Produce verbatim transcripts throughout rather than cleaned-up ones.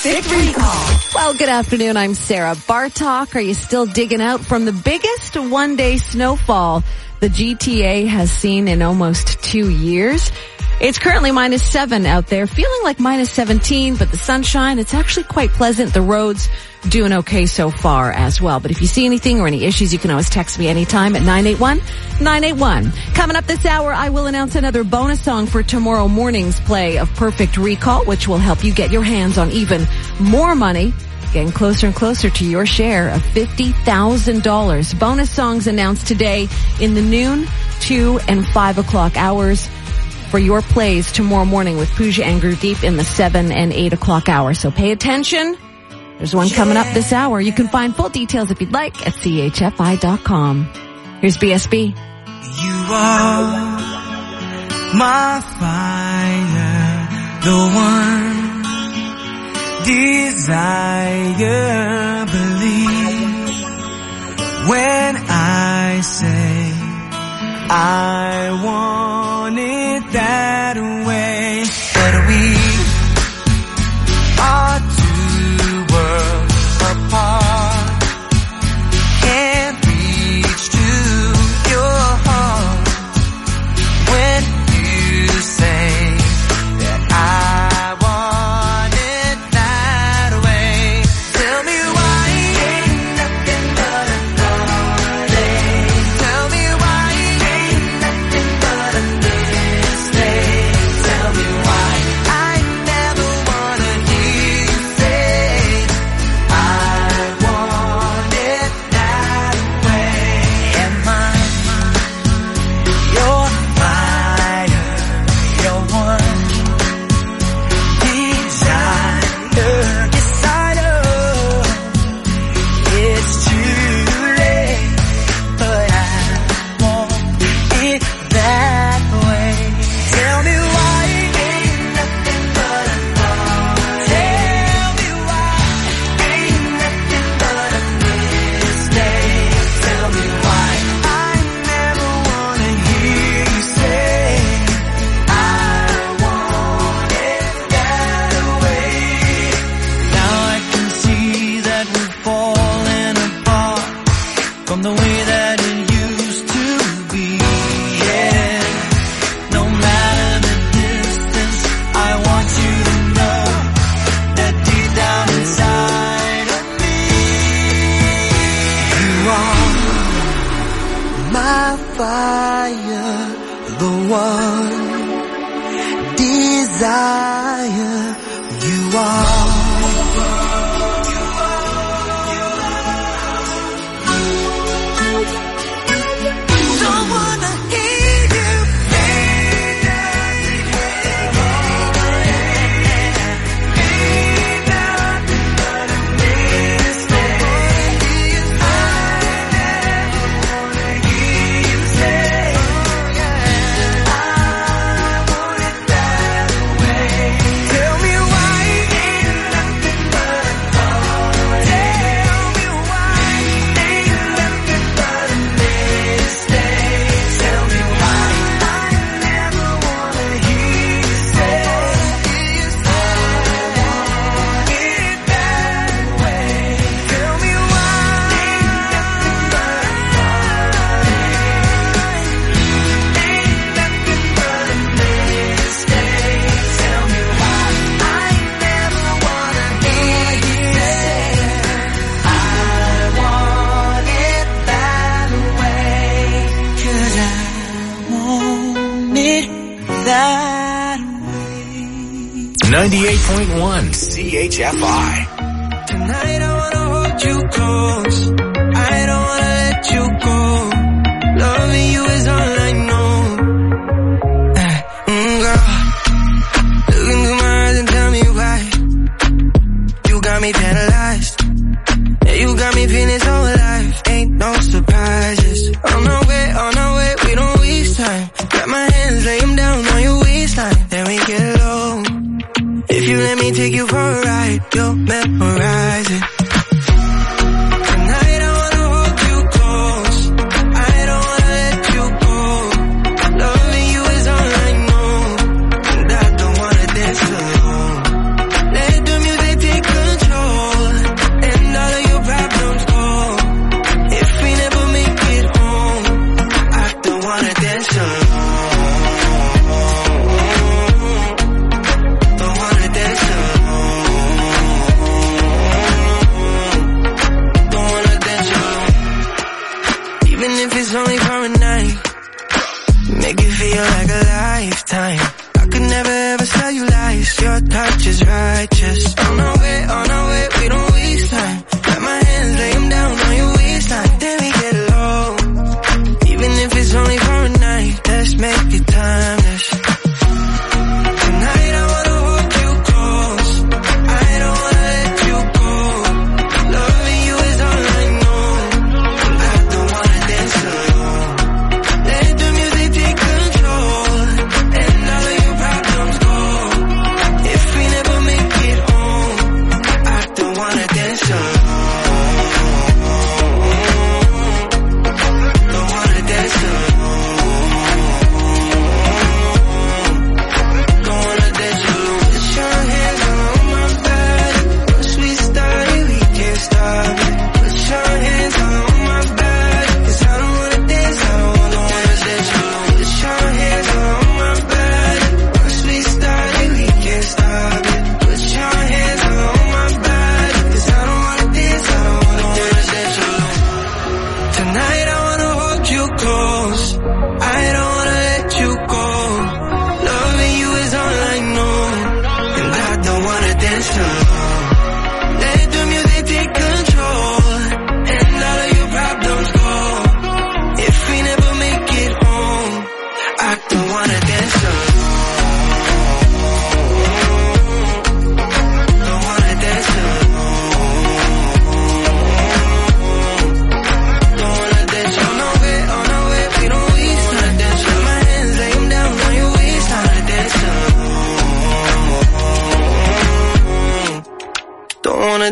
Perfect Recall. Well, good afternoon. I'm Sarah Bartok. Are you still digging out from the biggest one-day snowfall the G T A has seen in almost two years? It's currently minus seven out there, feeling like minus seventeen, but the sunshine, it's actually quite pleasant. The roads doing okay so far as well. But if you see anything or any issues, you can always text me anytime at nine eight one, nine eight one. Coming up this hour, I will announce another bonus song for tomorrow morning's play of Perfect Recall, which will help you get your hands on even more money, getting closer and closer to your share of fifty thousand dollars. Bonus songs announced today in the noon, two, and five o'clock hours for your plays tomorrow morning with Pooja and Gurdeep in the seven and eight o'clock hour. So pay attention. There's one coming up this hour. You can find full details if you'd like at C H F I dot com. Here's B S B. You are my fire, the one desire, believe when I say I want it that way. But we are two worlds apart, can't reach to your heart when you say that I want it that way. Tell me why ain't nothing but a heartache. Tell me why ain't nothing but a mistake. Tell me why I never wanna hear you say I want it that way. Am I your fire, your one desire? Yes, I know it's too late, but I want it that way. Tell me why ain't nothing but a thought. Tell me why ain't nothing but a mistake. Tell me why I never wanna hear you say I want it that way. Now I can see that we're falling apart from the way that it used to be. Yeah, no matter the distance, I want you to know that deep down inside of me, you are my fire, the one desire. You are. Don't wanna hear you say nothing but a mistake. I never wanna hear you say I want it that way. Tell me why ain't nothing but a thought. Tell me why ain't nothing but a mistake. Tell me why I never wanna hear you say I want it that way. Tell me why ain't nothing but a thought. Ain't nothing but a mistake. Tell me why I never wanna hear you say I want it that way. 'Cause I want it that way. ninety-eight point one C H F I. Tonight I wanna hold you close. I don't wanna let you go. Loving you is all I know. Eh, mm, girl, look into my eyes and tell me why. You got me paralyzed. Yeah, you got me feeling so alive. Ain't no surprises. On our way, on our way, we don't waste time. Grab my hands, lay 'em down on your waistline. Then we get low. If you let me take you for a ride, you'll memorize it. Tonight I wanna hold you close. I don't wanna let you go. Loving you is all I know, and I don't wanna dance alone. Let the music take control.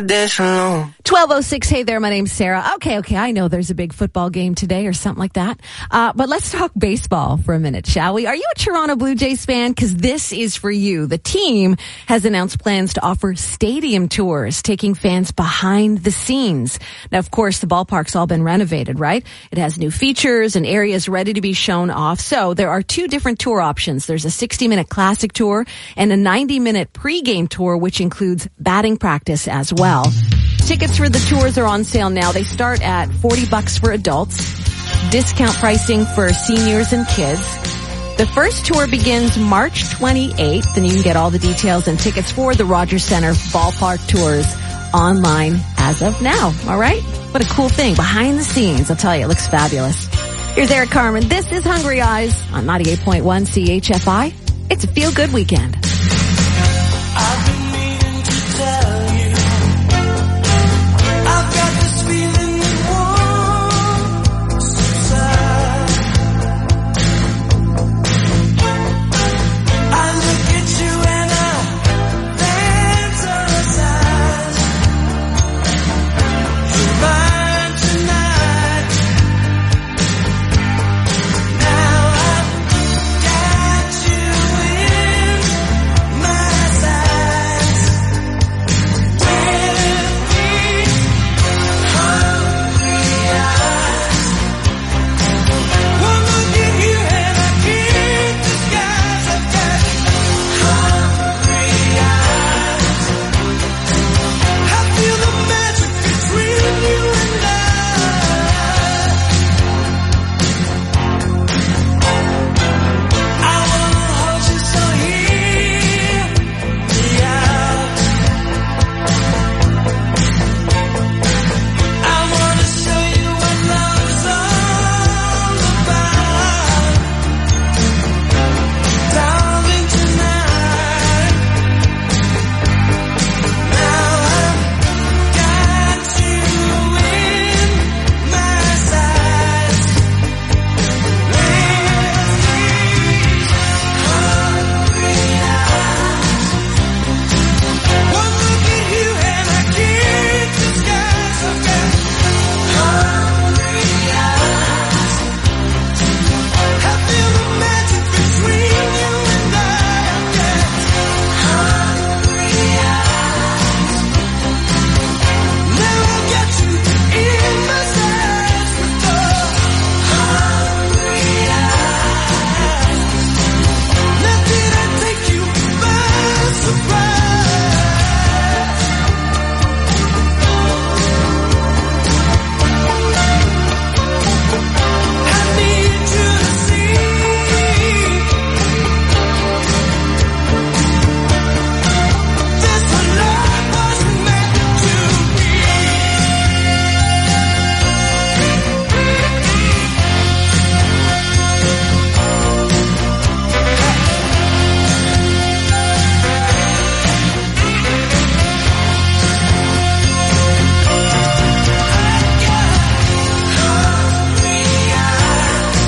dance alone. twelve oh six, hey there, my name's Sarah. Okay, okay, I know there's a big football game today or something like that. Uh, but let's talk baseball for a minute, shall we? Are you a Toronto Blue Jays fan? Because this is for you. The team has announced plans to offer stadium tours, taking fans behind the scenes. Now, of course, the ballpark's all been renovated, right? It has new features and areas ready to be shown off. So there are two different tour options. There's a sixty-minute classic tour and a ninety-minute pregame tour, which includes batting practice as well. Tickets for the tours are on sale now. They start at forty bucks for adults, discount pricing for seniors and kids. The first tour begins March twenty-eighth, and you can get all the details and tickets for the Rogers Centre ballpark tours online as of now. All right? What a cool thing. Behind the scenes, I'll tell you, it looks fabulous. Here's Eric Carmen. This is Hungry Eyes on ninety-eight point one C H F I. It's a feel-good weekend. I've been meaning to tell you, I've got this feeling that won't subside. I look at you and I fantasize. You're mine tonight. Now I've got you in my sights. With these hungry eyes, one look at you and I can't disguise. I've got hungry eyes. I feel the magic between you and I. I wanna hold you so hear me out. I wanna show you what love's all about. Darling, tonight. Now I've got you in my sights. With these hungry eyes, one look at you and I can't disguise. I've got hungry eyes. I feel the magic between you and I. I've got hungry eyes. Now I've got you in my sights with the hungry eyes. Now did I take you by surprise? I need you to see this love was meant to be. Hungry eyes.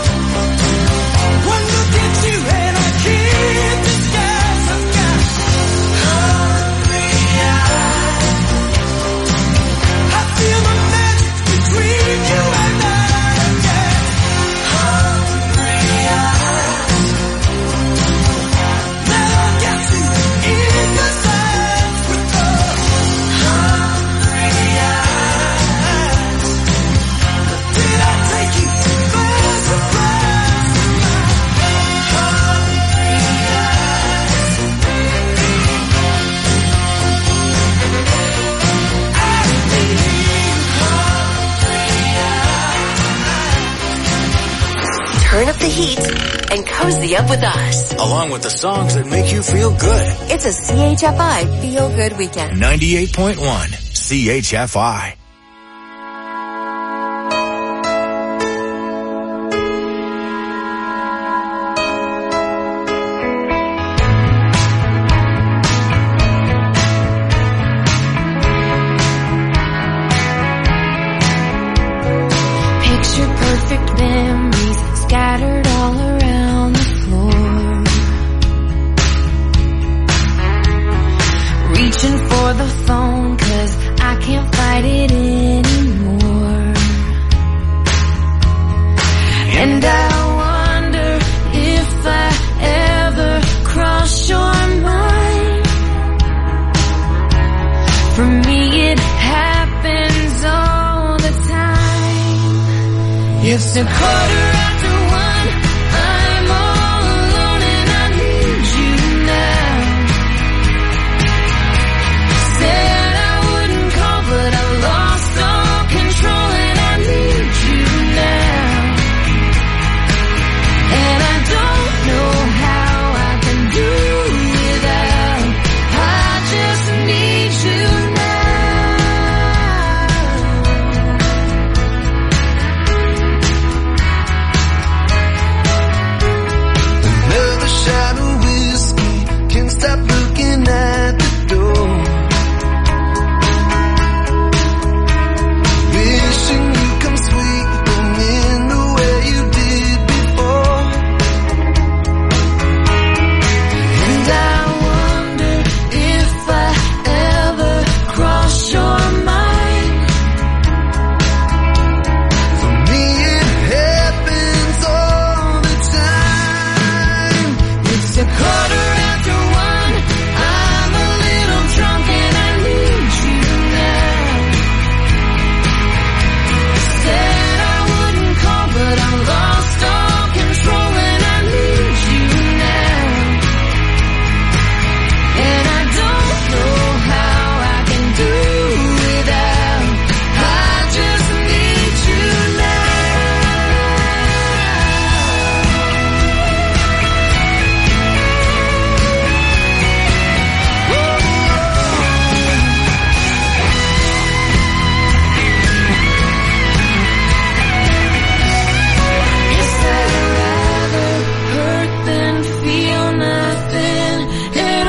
One look at you and I can't disguise. I've got hungry eyes. I feel the magic between you and I. I've got hungry eyes. Now I've got you in my sights with the hungry eyes. Did I take you by surprise with my hungry eyes? I need hungry eyes. Turn up the heat and cozy up with us. Along with the songs that make you feel good. It's a C H F I Feel Good Weekend. ninety-eight point one C H F I. Picture perfect memories scattered all around the floor. Reaching for the phone 'cause For me it happens all the time. It's a quarter after one, I'm all alone and I need you now. Said I wouldn't call but I lost all control and I need you now. And I don't know how I can do without, I just need you now. Another shot of whiskey, can't stop looking at the door. Wishing you come sweeping in the way you did before. And I wonder if I ever cross your mind. For me it happens all the time. It's a quarter after one, I'm a little drunk and I need you now. Said I wouldn't call but I lost all control and I need you now. And I don't know how I can do without, I just need you Guess I'd rather hurt than feel nothing at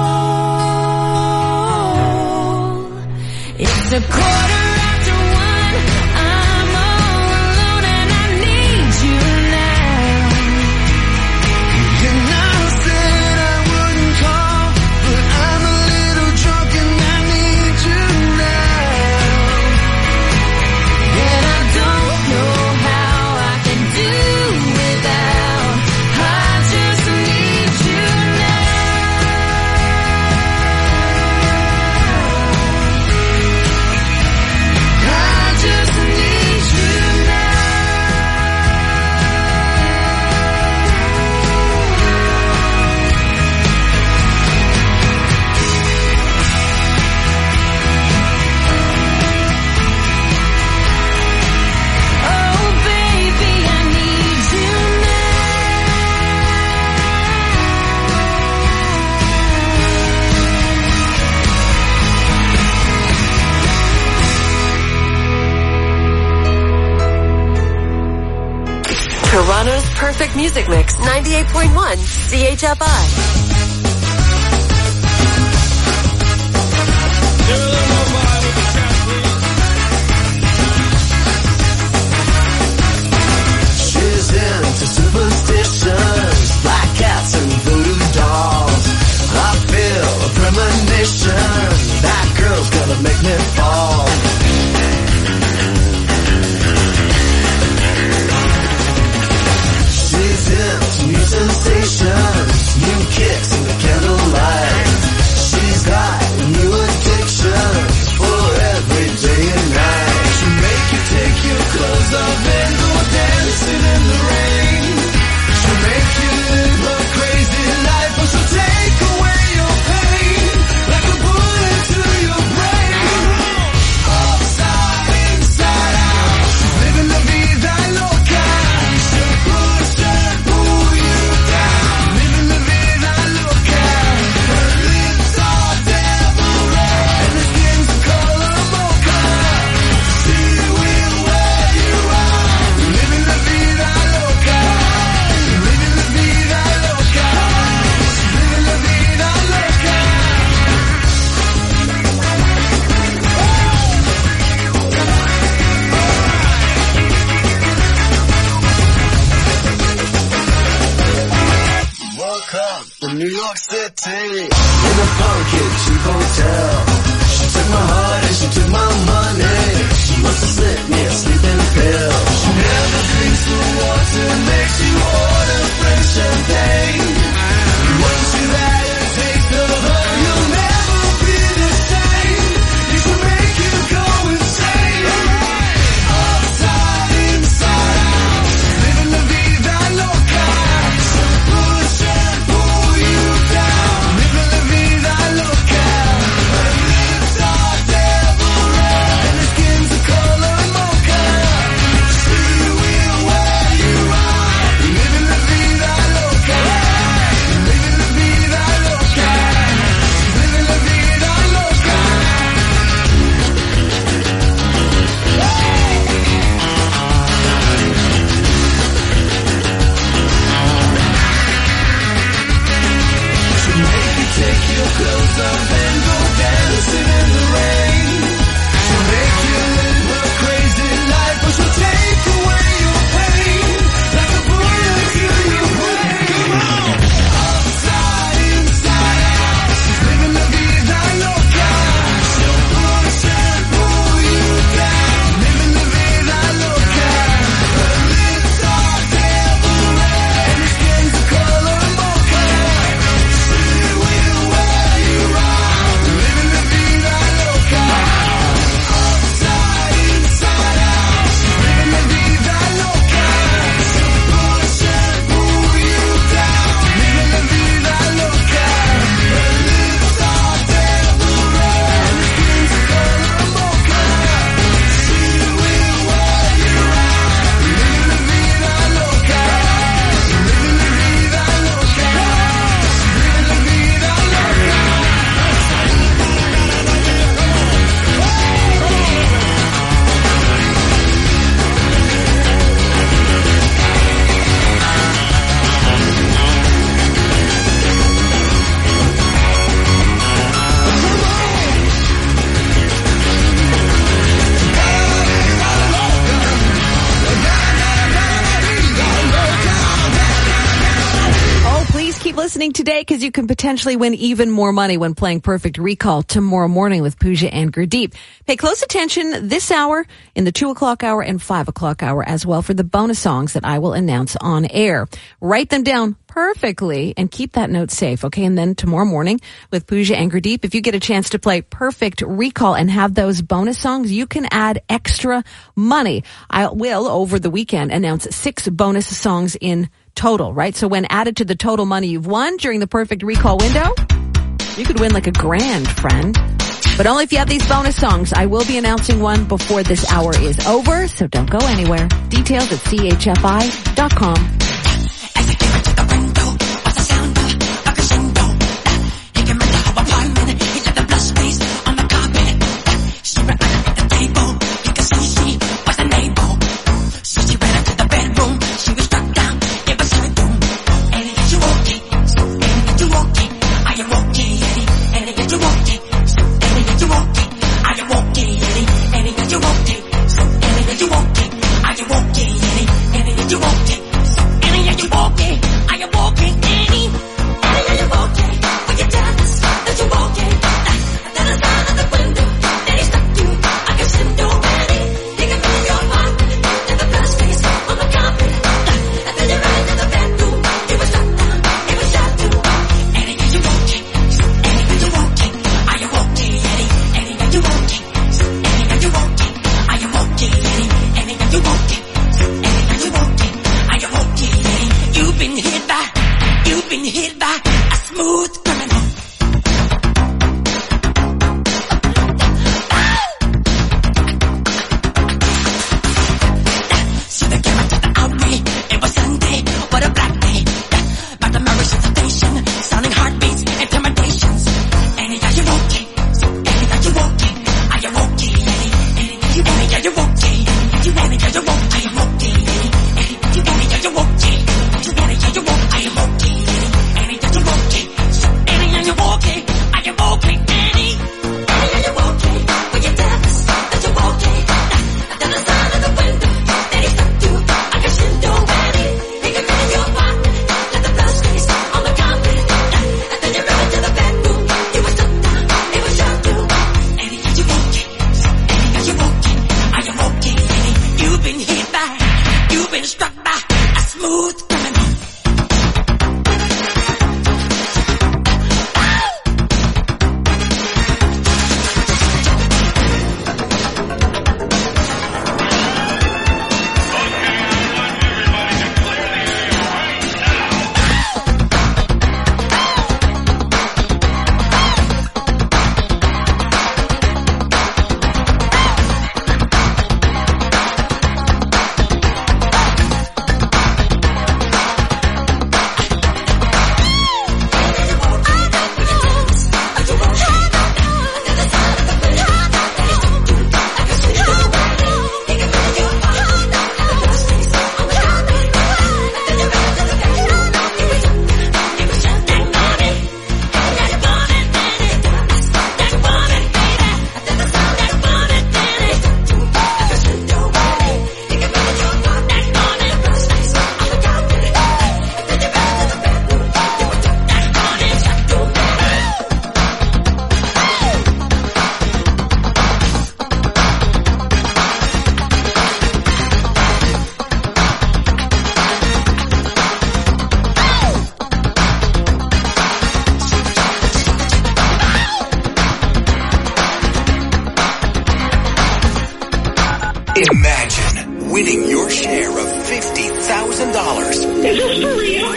all. It's a quarter after one, I'm all alone and I need you now. And I said I wouldn't call, but I'm a little drunk and I need you now. And I don't know how I can do without, I just need you now. I just need you now. Oh baby, I need you Toronto's perfect music mix, ninety-eight point one C H F I. She's into superstitions, black cats and voodoo dolls. I feel a premonition, that girl's gonna make me fall. She's into new sensations, new kicks in the candlelight. She's got new addictions for every day and night. She'll make you take your clothes off and go dancing in the rain. She'll make you live a crazy life, or she'll take away your pain like a bullet to your brain. listening today because you can potentially win even more money when playing Perfect Recall tomorrow morning with Pooja and Gurdeep. Pay close attention this hour, in the two o'clock hour and five o'clock hour as well for the bonus songs that I will announce on air. Write them down perfectly and keep that note safe, okay? And then tomorrow morning with Pooja and Gurdeep, if you get a chance to play Perfect Recall and have those bonus songs, you can add extra money. I will, over the weekend, announce six bonus songs in total, right? So when added to the total money you've won during the Perfect Recall window, you could win like a grand, friend. But only if you have these bonus songs. I will be announcing one before this hour is over, so don't go anywhere. Details at C H F I dot com. Imagine winning your share of fifty thousand dollars. Is this for real?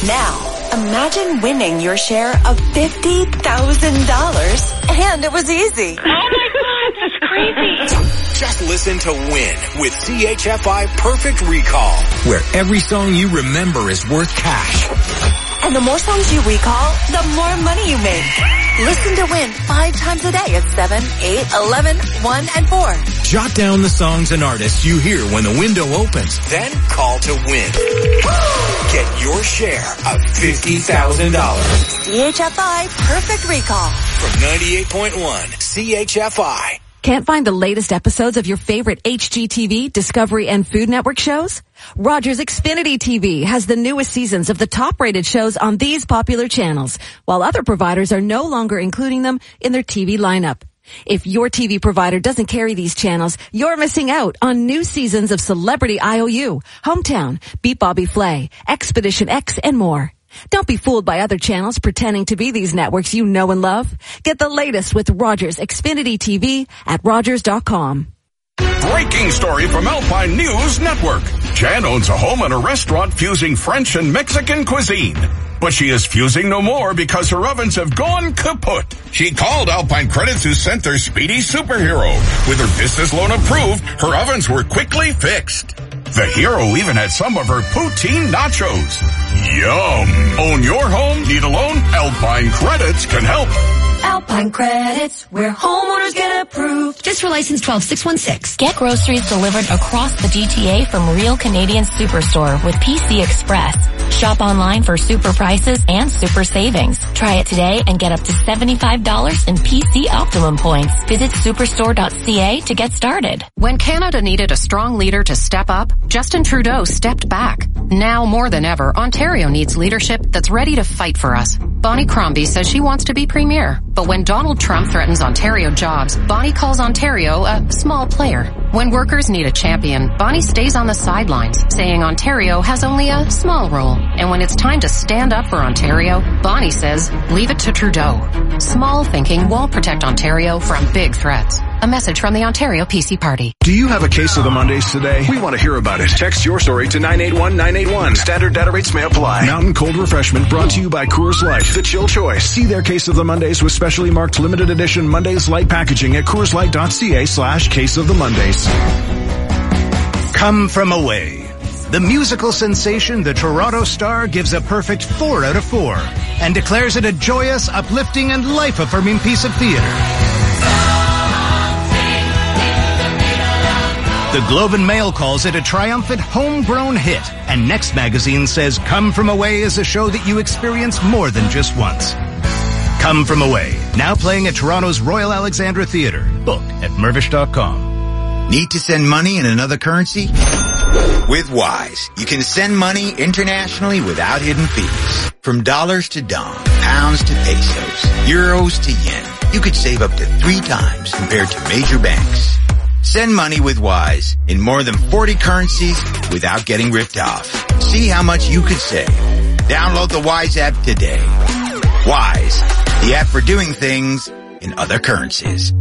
Now, imagine winning your share of fifty thousand dollars, and it was easy. Oh my God, that's crazy. Just listen to Win with C H F I Perfect Recall, where every song you remember is worth cash. And the more songs you recall, the more money you make. Listen to Win five times a day at seven, eight, eleven, one, and four. Jot down the songs and artists you hear when the window opens. Then call to win. Get your share of fifty thousand dollars. C H F I Perfect Recall. From ninety-eight point one C H F I. Can't find the latest episodes of your favorite H G T V, Discovery, and Food Network shows? Rogers Xfinity T V has the newest seasons of the top-rated shows on these popular channels, while other providers are no longer including them in their T V lineup. If your T V provider doesn't carry these channels, you're missing out on new seasons of Celebrity I O U, Hometown, Beat Bobby Flay, Expedition X, and more. Don't be fooled by other channels pretending to be these networks you know and love. Get the latest with Rogers Xfinity T V at rogers dot com. Breaking story from Alpine News Network. Jan owns a home and a restaurant fusing French and Mexican cuisine. But she is fusing no more because her ovens have gone kaput. She called Alpine Credits, who sent their speedy superhero. With her business loan approved, her ovens were quickly fixed. The hero even had some of her poutine nachos. Yum! Own your home? Need a loan? Alpine Credits can help. Alpine Credits, where homeowners get approved. Just for license twelve six one six. Get groceries delivered across the G T A from Real Canadian Superstore with P C Express. Shop online for super prices and super savings. Try it today and get up to seventy-five dollars in P C Optimum points. Visit superstore dot c a to get started. When Canada needed a strong leader to step up, Justin Trudeau stepped back. Now more than ever, Ontario needs leadership that's ready to fight for us. Bonnie Crombie says she wants to be premier. But when Donald Trump threatens Ontario jobs, Bonnie calls Ontario a small player. When workers need a champion, Bonnie stays on the sidelines, saying Ontario has only a small role. And when it's time to stand up for Ontario, Bonnie says, leave it to Trudeau. Small thinking won't protect Ontario from big threats. A message from the Ontario P C Party. Do you have a case of the Mondays today? We want to hear about it. Text your story to nine eight one nine eight one. Standard data rates may apply. Mountain Cold Refreshment brought to you by Coors Light. The chill choice. See their case of the Mondays with specially marked limited edition Mondays Light packaging at CoorsLight.ca slash case of the Mondays. Come From Away. The musical sensation The Toronto Star gives a perfect four out of four and declares it a joyous, uplifting, and life-affirming piece of theater. The Globe and Mail calls it a triumphant homegrown hit, and Next Magazine says Come From Away is a show that you experience more than just once. Come From Away, now playing at Toronto's Royal Alexandra Theatre. Book at Mervish dot com. Need to send money in another currency? With Wise, you can send money internationally without hidden fees. From dollars to dong, pounds to pesos, euros to yen, you could save up to three times compared to major banks. Send money with Wise in more than forty currencies without getting ripped off. See how much you could save. Download the Wise app today. Wise, the app for doing things in other currencies.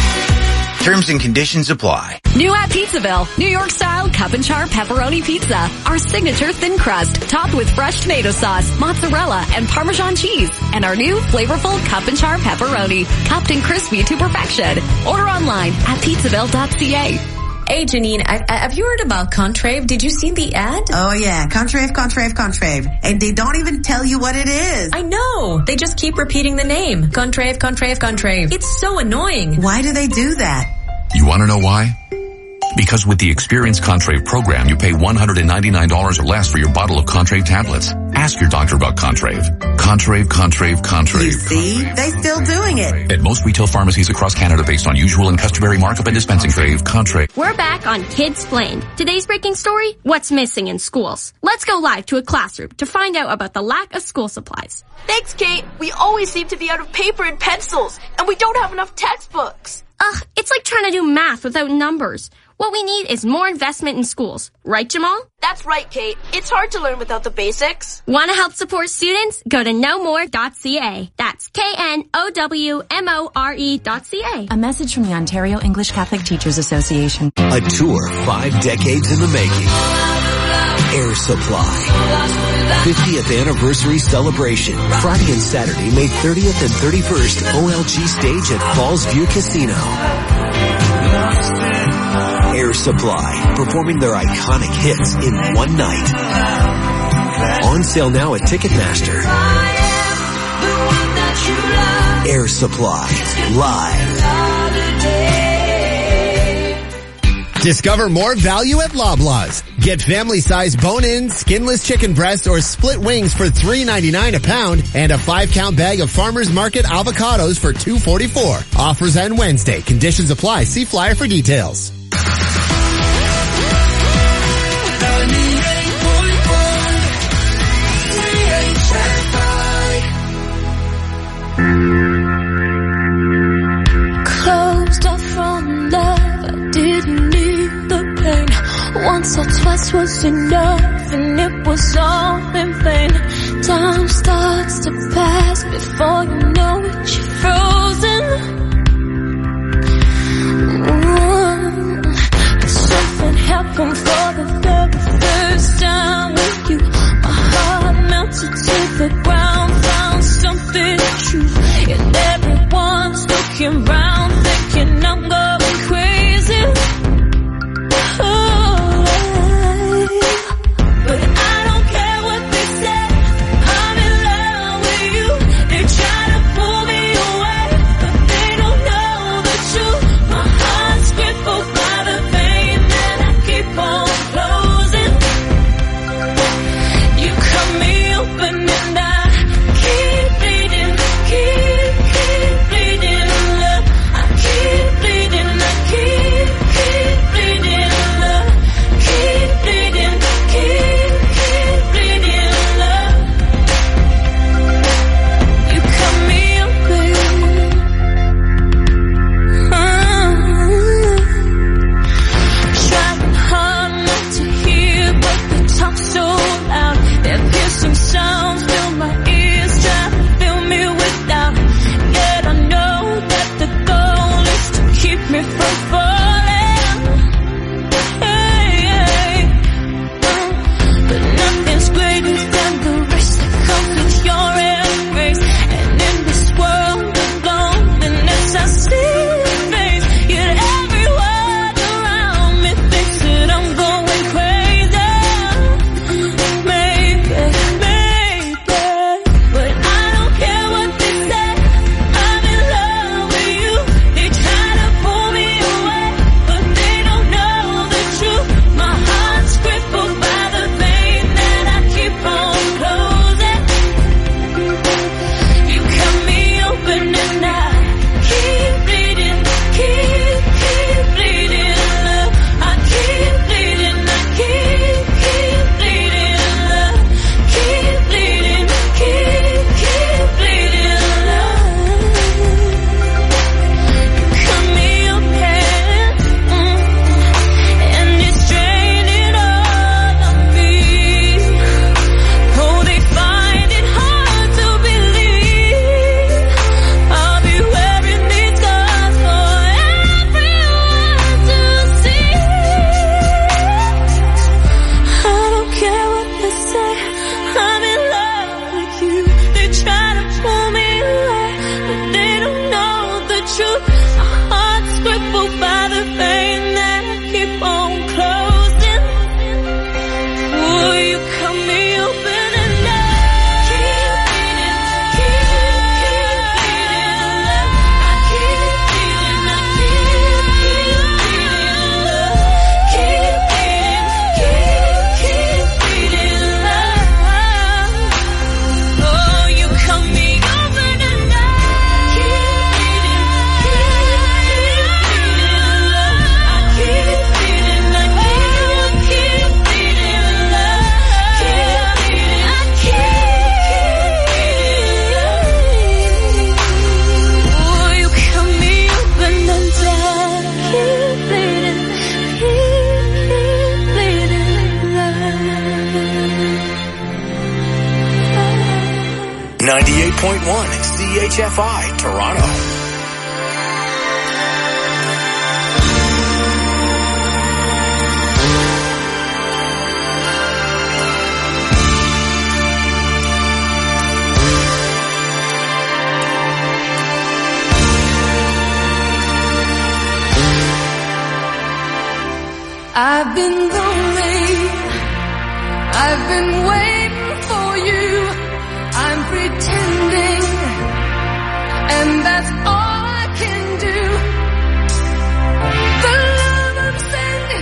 Terms and conditions apply. New at Pizzaville, New York style cup and char pepperoni pizza. Our signature thin crust, topped with fresh tomato sauce, mozzarella, and Parmesan cheese. And our new flavorful cup and char pepperoni, cupped and crispy to perfection. Order online at pizzaville dot c a. Hey, Janine, I, I, have you heard about Contrave? Did you see the ad? Oh, yeah. Contrave, Contrave, Contrave. And they don't even tell you what it is. I know. They just keep repeating the name. Contrave, Contrave, Contrave. It's so annoying. Why do they do that? You want to know why? Because with the Experience Contrave program, you pay one hundred ninety-nine dollars or less for your bottle of Contrave tablets. Ask your doctor about Contrave. Contrave, Contrave, Contrave. You see? They still doing it. At most retail pharmacies across Canada based on usual and customary markup and dispensing Contrave. Contrave. We're back on Kidsplained. Today's breaking story, what's missing in schools. Let's go live to a classroom to find out about the lack of school supplies. Thanks, Kate. We always seem to be out of paper and pencils, and we don't have enough textbooks. Ugh, it's like trying to do math without numbers. What we need is more investment in schools. Right, Jamal? That's right, Kate. It's hard to learn without the basics. Want to help support students? Go to know more dot c a. That's K N O W M O R E dot C A. A message from the Ontario English Catholic Teachers Association. A tour five decades in the making. Air Supply. fiftieth anniversary celebration. Friday and Saturday, May thirtieth and thirty-first, O L G stage at Falls View Casino. Air Supply, performing their iconic hits in one night. On sale now at Ticketmaster. Air Supply, live. Discover more value at Loblaws. Get family-size bone-in, skinless chicken breast or split wings for three ninety-nine a pound and a five-count bag of Farmers Market avocados for two forty-four. Offers end Wednesday. Conditions apply. See flyer for details. Closed off from love, I didn't need the pain. Once or twice was enough, and it was all in vain. Time starts to pass before you know it, you're frozen. Ooh. But something happened for the very first time with you. My heart melted to the ground, found something true, and everyone's looking round, thinking I'm going crazy. Oh, but I don't care what they say. I'm in love with you. They try to pull me away, but they don't know the truth. My heart's crippled by the pain, and I keep on closing. You cut me open and I keep bleeding, keep, keep bleeding, love. I keep bleeding, I keep, keep bleeding, love. Keep bleeding, keep, keep bleeding, love. You cut me open. Trying hard not to hear, but they talk so loud. Their piercing sounds fill my ears, try to fill me with doubt. Yet I know that the goal is to keep me from falling. Hey, hey. But nothing's greater than the race that conquers your embrace. And in this world of loneliness, I see your face. Yet everyone around me thinks that I'm going crazy. Maybe, maybe, but I don't care what they say. I'm in love with you. They try to pull me away, but they don't know the truth. My heart's crippled by the pain, and I keep on closing. You cut me open and I keep bleeding, keep, keep bleeding, love. I keep bleeding, I keep, keep bleeding, love. Keep bleeding, keep, keep bleeding, love. You cut me open, mm, and it's draining all of me. Oh, they find it hard to believe I'll be wearing these scars for everyone to see. I don't care what they say. I'm in love with you. They try to pull me away, but they don't know the truth. My heart's crippled by the pain, that I keep on closing. Will you cut me open and I keep bleeding, keep, keep bleeding, love. I keep bleeding, I keep, keep bleeding, love. Keep bleeding, keep, keep bleeding, love. Oh, you cut me open and I keep bleeding, keep, keep bleeding, love. I keep bleeding, I keep, keep bleeding, love. Keep bleeding, I keep, keep bleeding. Oh, you cut me open and I keep bleeding, keep, keep bleeding, love. ninety-eight point one C H F I, Toronto. I've been lonely. I've been waiting for you. I'm pretending, and that's all I can do. The love I'm sending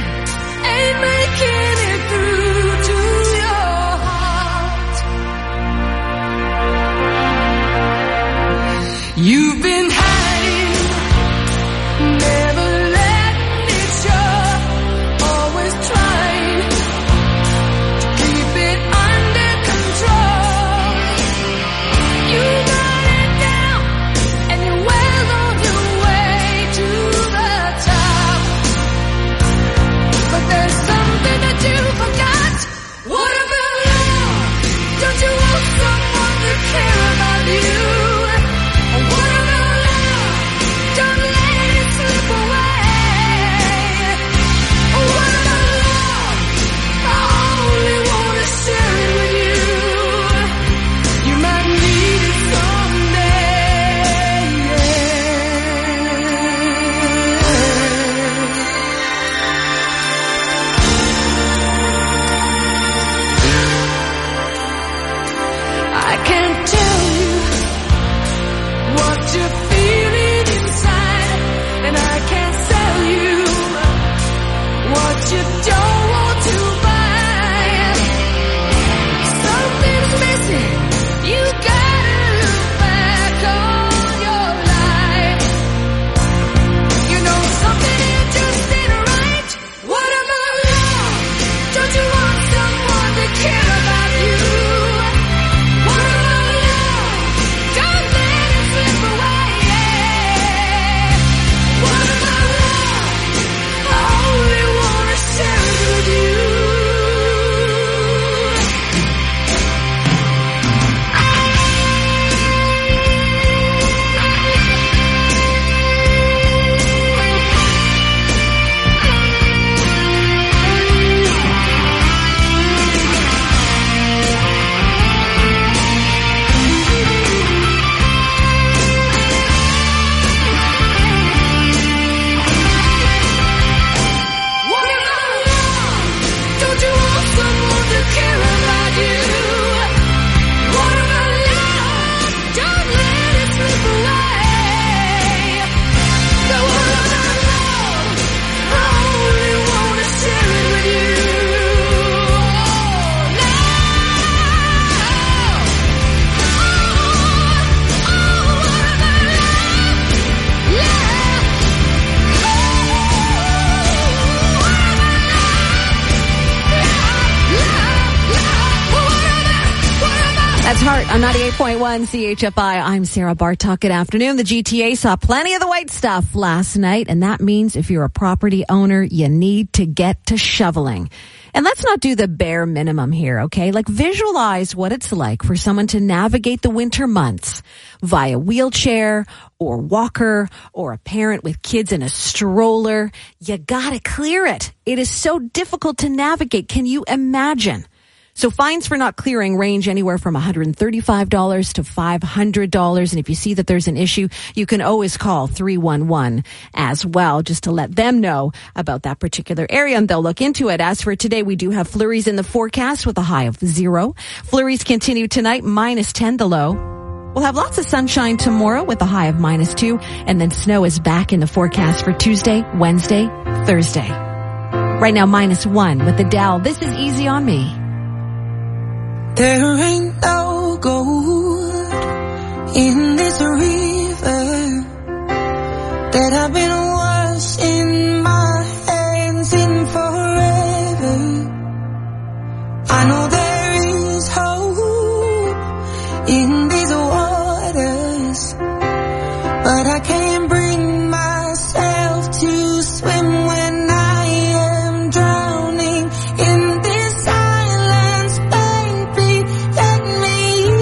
on ninety-eight point one C H F I. I'm Sarah Bartok. Good afternoon. The G T A saw plenty of the white stuff last night, and that means if you're a property owner, you need to get to shoveling. And let's not do the bare minimum here, okay? Like, visualize what it's like for someone to navigate the winter months via wheelchair or walker or a parent with kids in a stroller. You gotta clear it. It is so difficult to navigate. Can you imagine? So fines for not clearing range anywhere from one hundred thirty-five dollars to five hundred dollars. And if you see that there's an issue, you can always call three one one as well, just to let them know about that particular area, and they'll look into it. As for today, we do have flurries in the forecast with a high of zero. Flurries continue tonight, minus ten the low. We'll have lots of sunshine tomorrow with a high of minus two, and then snow is back in the forecast for Tuesday, Wednesday, Thursday. Right now, minus one with the Dow. This is Easy on Me. There ain't no gold in this river that I've been washing my hands in forever. I know there is hope in these waters, but I can't bring myself to swim when I am drowning in this silence. Baby, let me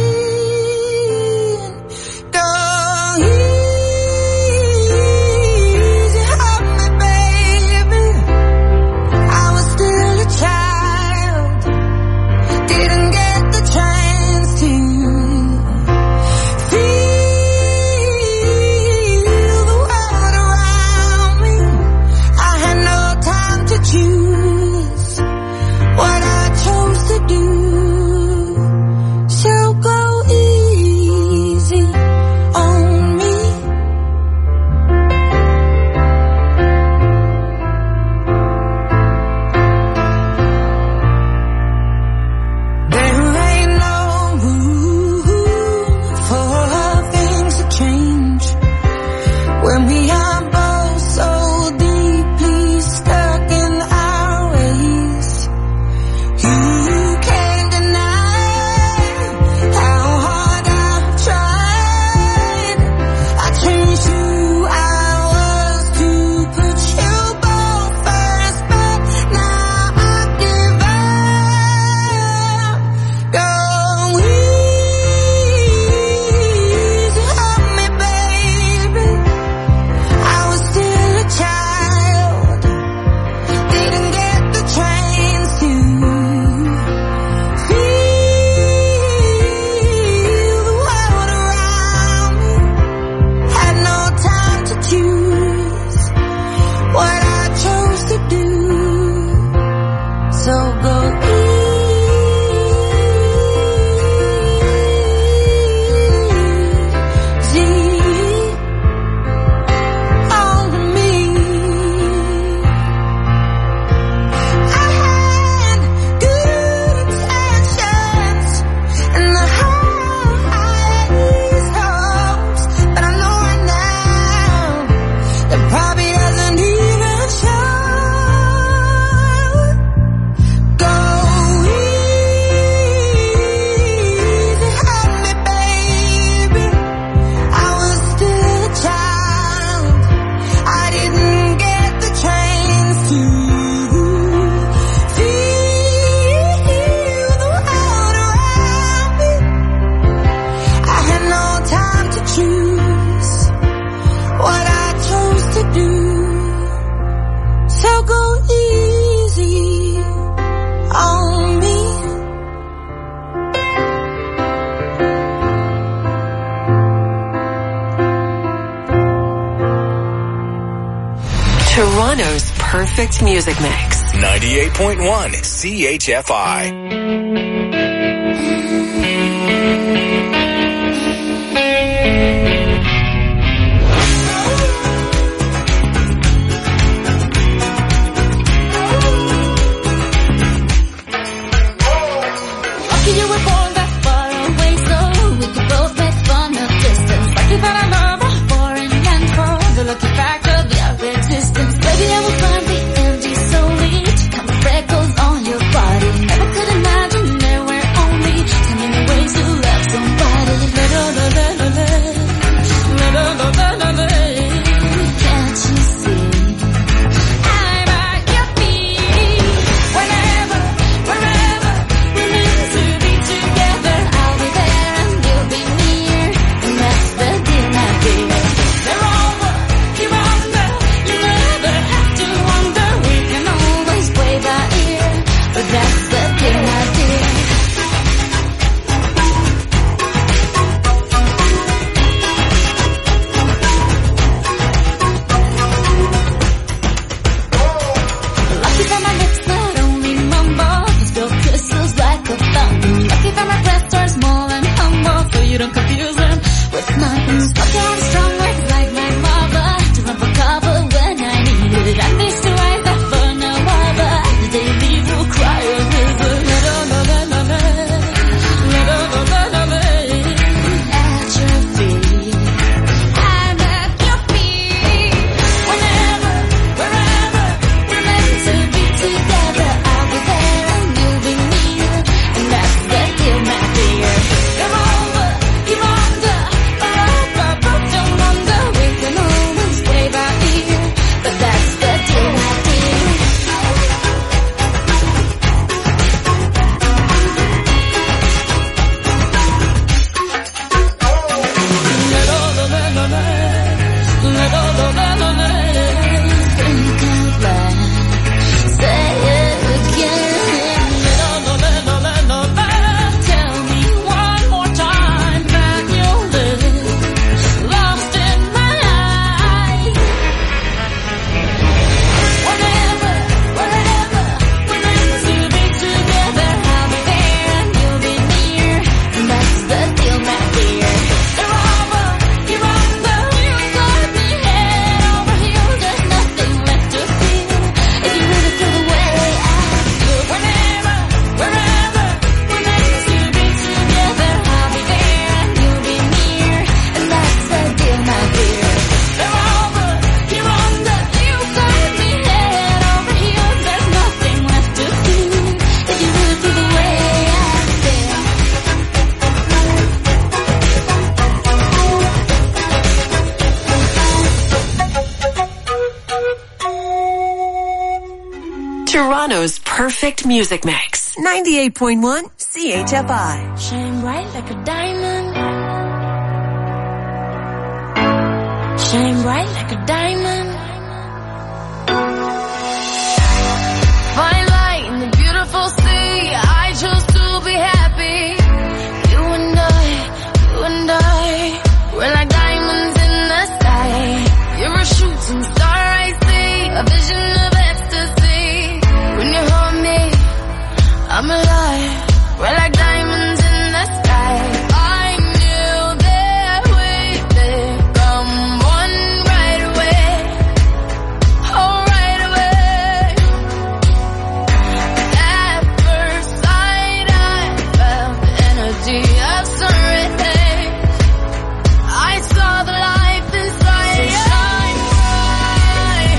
in. Go easy on me, baby. I was still a child, didn't get the chance to feel the world around me. I had no time to choose what I chose to do. So go easy on me. There ain't no room for things to change when we are both so deeply stuck in our ways. You can't deny how hard I've tried. I changed who I was to put you both first, but now I give up. Go easy on me, baby. I was still a child, didn't get the chance to feel the world around me. Had no time to choose what I chose to do. So go easy on me. I had good intentions and the highest hopes, but I know right now that probably doesn't even show. Go easy on me, baby. I was still a child, I didn't get the chance to feel the world around me. I had no time to choose what I chose to do. So go easy on me. Toronto's perfect music mix. ninety-eight point one C H F I. Lucky you were born that far away, so we could both make fun of distance. Lucky that I love a foreign land for the lucky fact of your existence. Baby, I will find the empty solely to come freckles on your body. Never could imagine Toronto's perfect music mix. ninety-eight point one C H F I. Shine bright like a diamond. Shine bright like a diamond. Find light in the beautiful sea. I chose to be happy. You and I, you and I, we're like diamonds in the sky. You're a shooting star I see, a vision of ecstasy. When you hold me, I'm alive. We're like diamonds in the sky. I knew that we'd become one right away. Oh, right away. At first sight, I felt the energy of sun rays. I saw the life inside you. Shine bright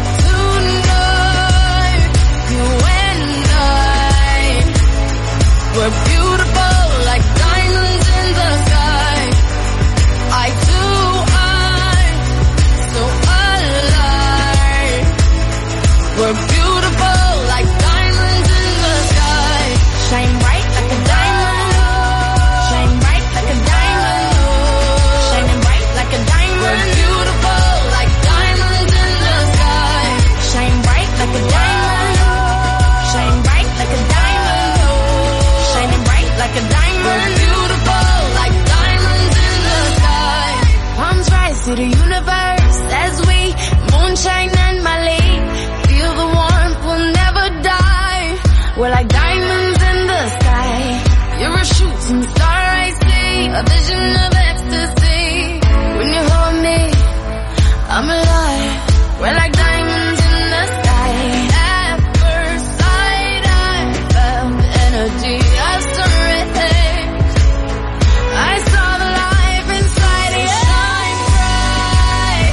tonight. You and I, we're beautiful like diamonds in the sky. Eye to eye, so alive. We're beautiful like diamonds in the sky. Shine bright like a diamond. Shine bright like a diamond. Shining bright like a diamond. We're beautiful like diamonds in the sky. Shine bright like a diamond. Shine bright like a diamond. Shining bright like a diamond. We're beautiful like diamonds in the sky. Palms rise to the universe as we moonshine and Mali. Feel the warmth, we'll never die. We're like diamonds in the sky. You're a shooting star I see, a vision of ecstasy. When you hold me, I'm alive. We're like diamonds in the sky. At first sight, I felt the energy of sun rays. I saw the life inside you. Shine bright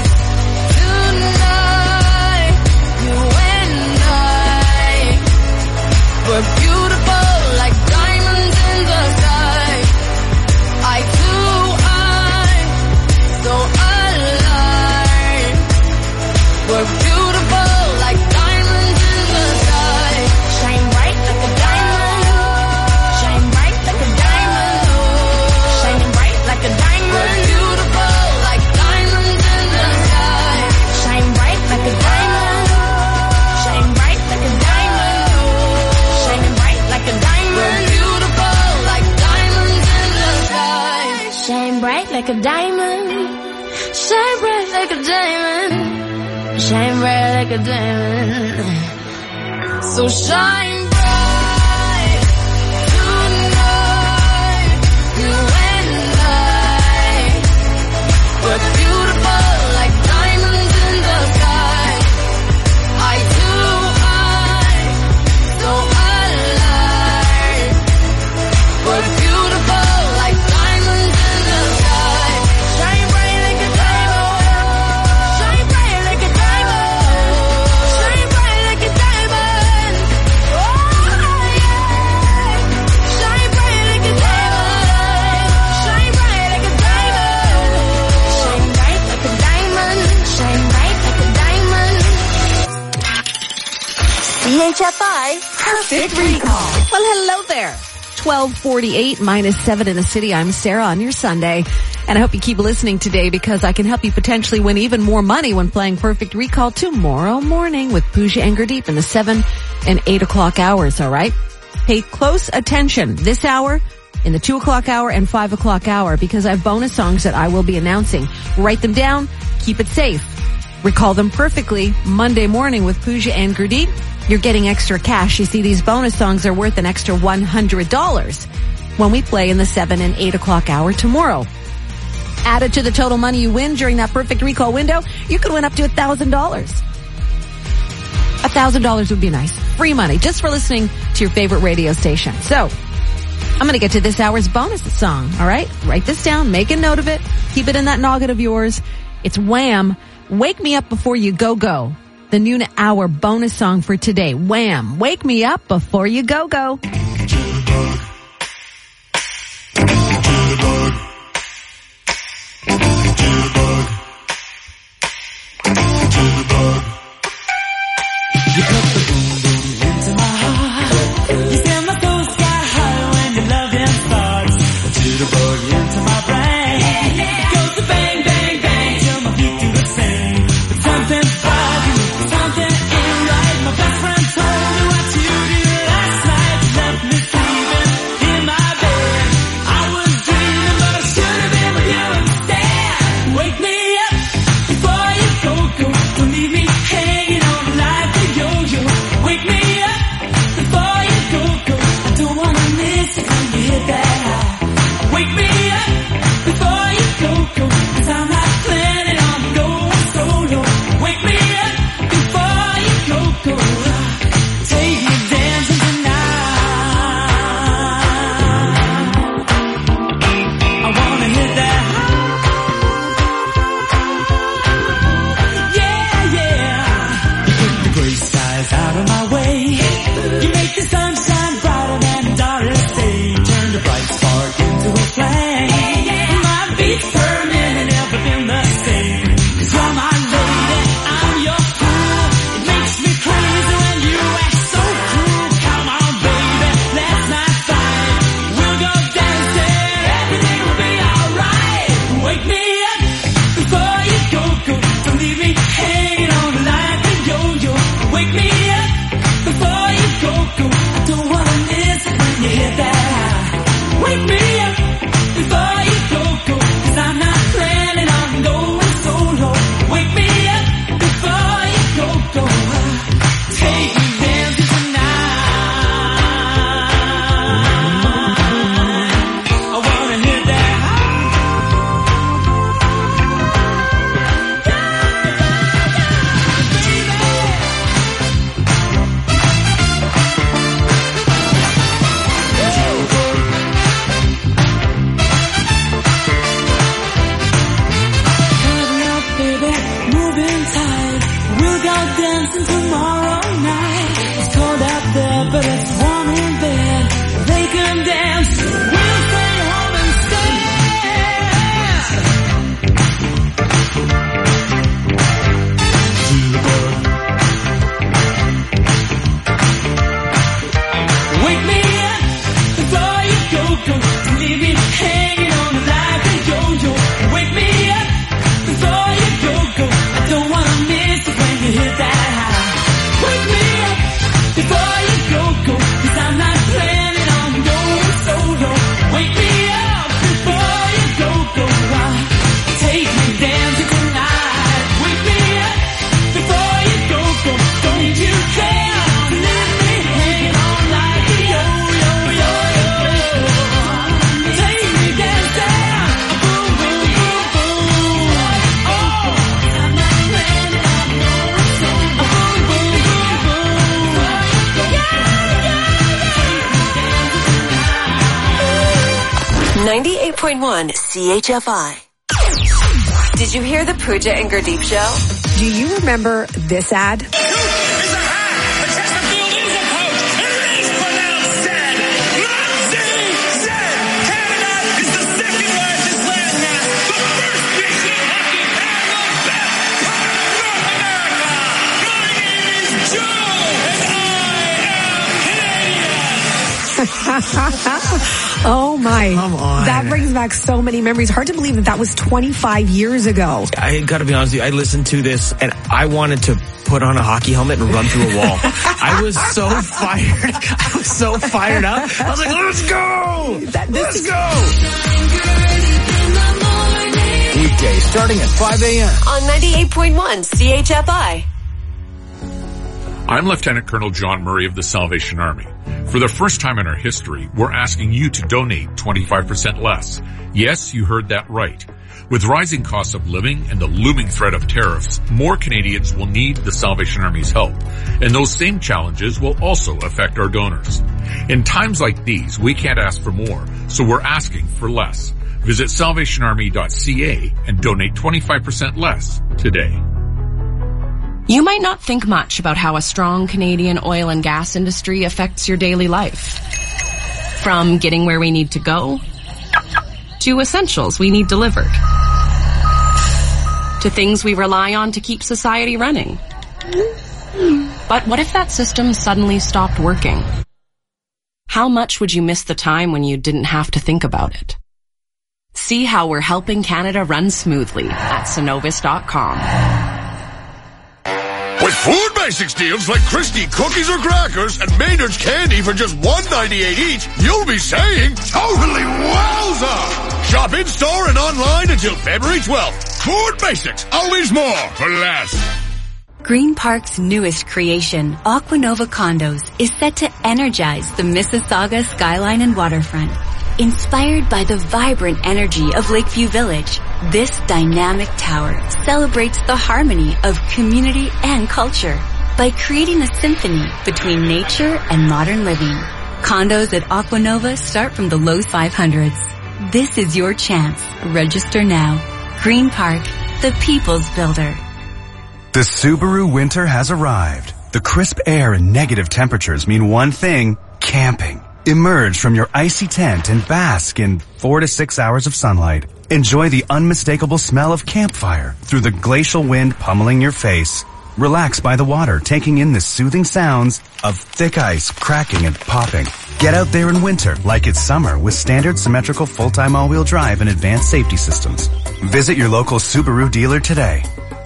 tonight. You and I, we're beautiful like diamonds in the sky. Eye to eye, so alive. We're beautiful like diamonds in the sky. Shine bright like a diamond. Shine bright like a diamond. Shining bright like a diamond. We're beautiful like diamonds in the sky. Shine bright like a diamond. Shine bright like a diamond. Shining bright like a diamond. We're beautiful like diamonds in the sky. Shine bright like a diamond. Shine bright like a diamond. Shine bright like a diamond. So shine bright tonight. You and I, we're beautiful like diamonds in the sky. Eye to eye, so alive. We're beautiful like diamonds in the sky. Shine bright like a diamond. Shine bright like a diamond. Shine bright like a diamond. Oh yeah. Shine bright like a diamond. Shine bright like a diamond. Shine bright like a diamond. Shine bright like a diamond. C H F I Perfect Recall. Well, hello there. twelve forty-eight minus seven in the city. I'm Sarah on your Sunday. And I hope you keep listening today because I can help you potentially win even more money when playing Perfect Recall tomorrow morning with Pooja and Gurdeep in the seven and eight o'clock hours, alright? Pay close attention this hour, in the two o'clock hour and five o'clock hour because I have bonus songs that I will be announcing. Write them down, keep it safe. Recall them perfectly Monday morning with Pooja and Gurdeep. You're getting extra cash. You see, these bonus songs are worth an extra one hundred dollars when we play in the seven and eight o'clock hour tomorrow. Added to the total money you win during that Perfect Recall window, you could win up to one thousand dollars. one thousand dollars would be nice. Free money just for listening to your favorite radio station. So, I'm going to get to this hour's bonus song, all right? Write this down. Make a note of it. Keep it in that noggin of yours. It's Wham! Wake Me Up Before You Go Go. The noon hour bonus song for today. Wham! Wake Me Up Before You Go Go. You got the boom boom go. Take me dancing tonight. I wanna hit that high. Yeah, yeah. You put the gray skies out of my way. You make the sunshine brighter than daughters say. Turn the bright spark into a flame. My beats per minute never been the same. 'Cause you're my lady, I'm your fool. It makes me crazy when you act so cruel. Come on, baby, let's not fight. We'll go dancing, everything will be alright. Wake me up before you go, go. Don't leave me hanging on like a yo-yo. Wake me up before you go, go. I don't wanna miss it when you hit that high. Wake me up before you go, go. 'Cause I'm not planning on going solo. Wake me up before you go, go. Take me dancing tonight. I wanna hit that baby, moving tight. We'll go dancing tomorrow night. It's cold out there, but it's warm in bed. They can dance, we'll stay home instead. Wake me up before you go, go. Don't leave me hanging on like a yo-yo. Wake me up before you go, go. I don't wanna miss it when you hit that high. Wake me up before you go, go. 'Cause I'm not planning on going solo. Wake me up before you go, go. Take me dancing tonight. Wake me up before you go, go. Don't you care to leave me hanging on like a yo-yo, yo-yo. Take me dancing, boom, boom, boom, boom. Oh, I'm not planning on going solo. Boom, boom, boom, boom. ninety-eight point one C H F I. Did you hear the Pooja and Gurdeep show? Do you remember this ad? Oh my. Come on. That brings back so many memories. Hard to believe that that was twenty-five years ago. I gotta be honest with you, I listened to this and I wanted to put on a hockey helmet and run through a wall. I was so fired. I was so fired up. I was like, let's go! That, let's go! Weekdays starting at five a.m. on ninety-eight point one C H F I. I'm Lieutenant Colonel John Murray of the Salvation Army. For the first time in our history, we're asking you to donate twenty-five percent less. Yes, you heard that right. With rising costs of living and the looming threat of tariffs, more Canadians will need the Salvation Army's help. And those same challenges will also affect our donors. In times like these, we can't ask for more, so we're asking for less. Visit salvation army dot c a and donate twenty-five percent less today. You might not think much about how a strong Canadian oil and gas industry affects your daily life. From getting where we need to go, to essentials we need delivered, to things we rely on to keep society running. But what if that system suddenly stopped working? How much would you miss the time when you didn't have to think about it? See how we're helping Canada run smoothly at Cenovus dot com. With Food Basics deals like Christie cookies or crackers and Maynard's candy for just one ninety-eight each, you'll be saying, totally wowza! Shop in-store and online until February twelfth. Food Basics, always more for less. Green Park's newest creation, Aquanova Condos, is set to energize the Mississauga skyline and waterfront. Inspired by the vibrant energy of Lakeview Village, this dynamic tower celebrates the harmony of community and culture. by creating a symphony between nature and modern living. Condos at Aquanova start from the low five hundreds. This is your chance. Register now. Green Park, the people's builder. The Subaru winter has arrived. The crisp air and negative temperatures mean one thing, camping. Emerge from your icy tent and bask in four to six hours of sunlight. Enjoy the unmistakable smell of campfire through the glacial wind pummeling your face. Relax by the water, taking in the soothing sounds of thick ice cracking and popping. Get out there in winter like it's summer with standard symmetrical full-time all-wheel drive and advanced safety systems. Visit your local Subaru dealer today.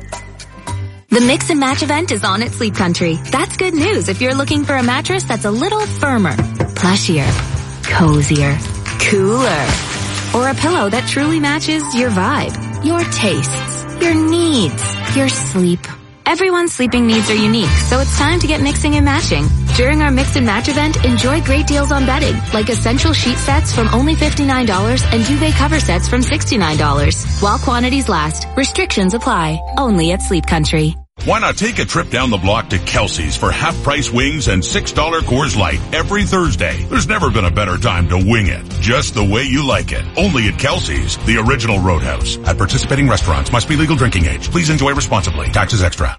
The Mix and Match event is on at Sleep Country. That's good news if you're looking for a mattress that's a little firmer, plushier, cozier, cooler, or a pillow that truly matches your vibe, your tastes, your needs, your sleep. Everyone's sleeping needs are unique, so it's time to get mixing and matching. During our Mix and Match event, enjoy great deals on bedding, like essential sheet sets from only fifty-nine dollars and duvet cover sets from sixty-nine dollars. While quantities last, restrictions apply. Only at Sleep Country. Why not take a trip down the block to Kelsey's for half-price wings and six dollar Coors Light every Thursday? There's never been a better time to wing it, just the way you like it. Only at Kelsey's, the original Roadhouse. At participating restaurants, must be legal drinking age. Please enjoy responsibly. Taxes extra.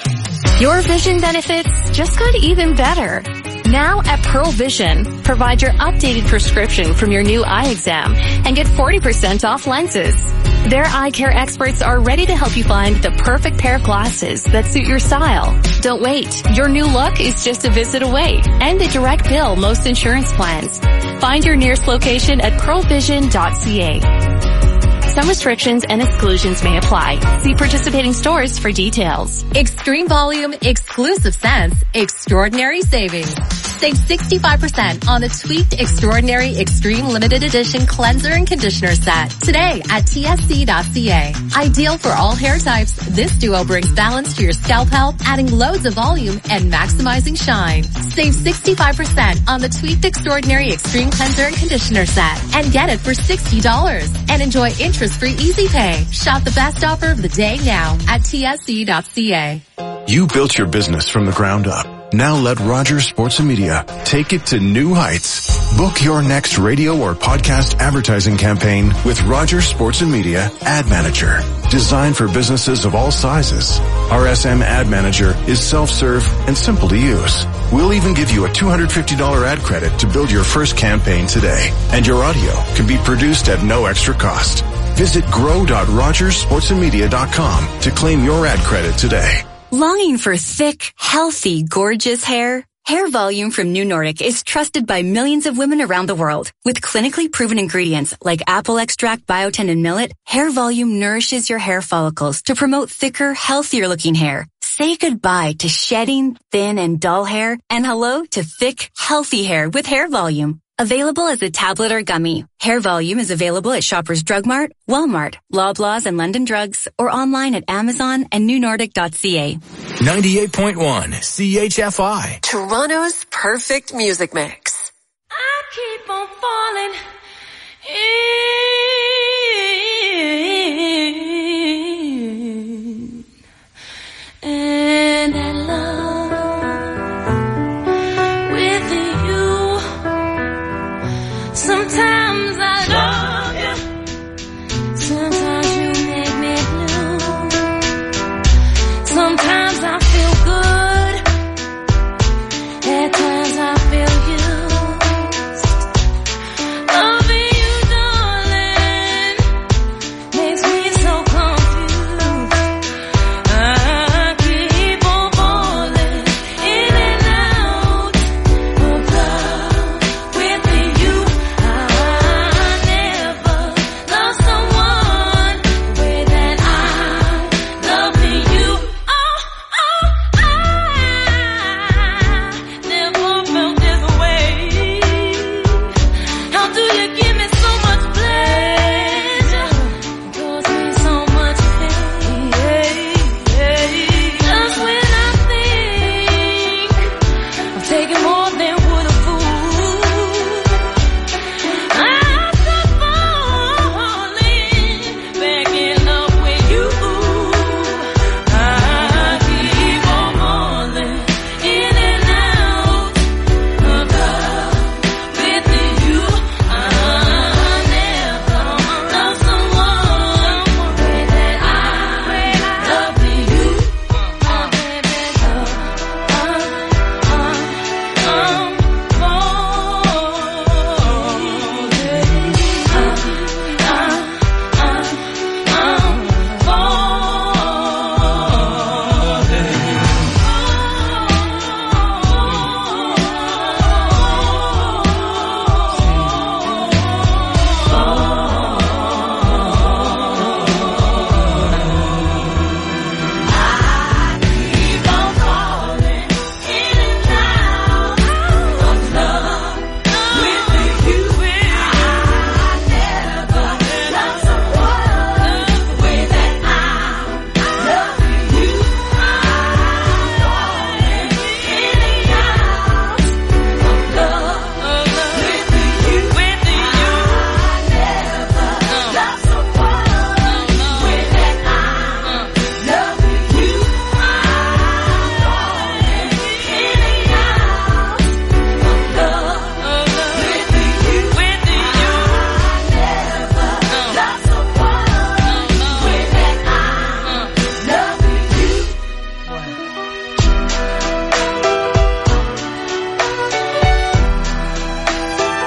Your vision benefits just got even better. Now at Pearl Vision, provide your updated prescription from your new eye exam and get forty percent off lenses. Their eye care experts are ready to help you find the perfect pair of glasses that suit your style. Don't wait. Your new look is just a visit away and a direct bill most insurance plans. Find your nearest location at pearl vision dot c a. Some restrictions and exclusions may apply. See participating stores for details. Extreme volume, exclusive scents, extraordinary savings. Save sixty-five percent on the tweaked Extraordinary Extreme Limited Edition Cleanser and Conditioner Set today at T S C dot C A. Ideal for all hair types, this duo brings balance to your scalp health, adding loads of volume and maximizing shine. Save sixty-five percent on the tweaked Extraordinary Extreme Cleanser and Conditioner Set and get it for sixty dollars. And enjoy interest-free easy pay. Shop the best offer of the day now at T S C dot C A. You built your business from the ground up. Now let Rogers Sports and Media take it to new heights. Book your next radio or podcast advertising campaign with Rogers Sports and Media Ad Manager. Designed for businesses of all sizes. R S M Ad Manager is self-serve and simple to use. We'll even give you a two hundred fifty dollars ad credit to build your first campaign today. And your audio can be produced at no extra cost. Visit grow dot rogers sports and media dot com to claim your ad credit today. Longing for thick, healthy, gorgeous hair? Hair Volume from New Nordic is trusted by millions of women around the world. With clinically proven ingredients like apple extract, biotin, and millet, Hair Volume nourishes your hair follicles to promote thicker, healthier looking hair. Say goodbye to shedding, thin, and dull hair, and hello to thick, healthy hair with Hair Volume. Available as a tablet or gummy, Hair Volume is available at Shoppers Drug Mart, Walmart, Loblaws, and London Drugs, or online at Amazon and new nordic dot c a. ninety-eight point one C H F I. Toronto's perfect music mix. I keep on falling.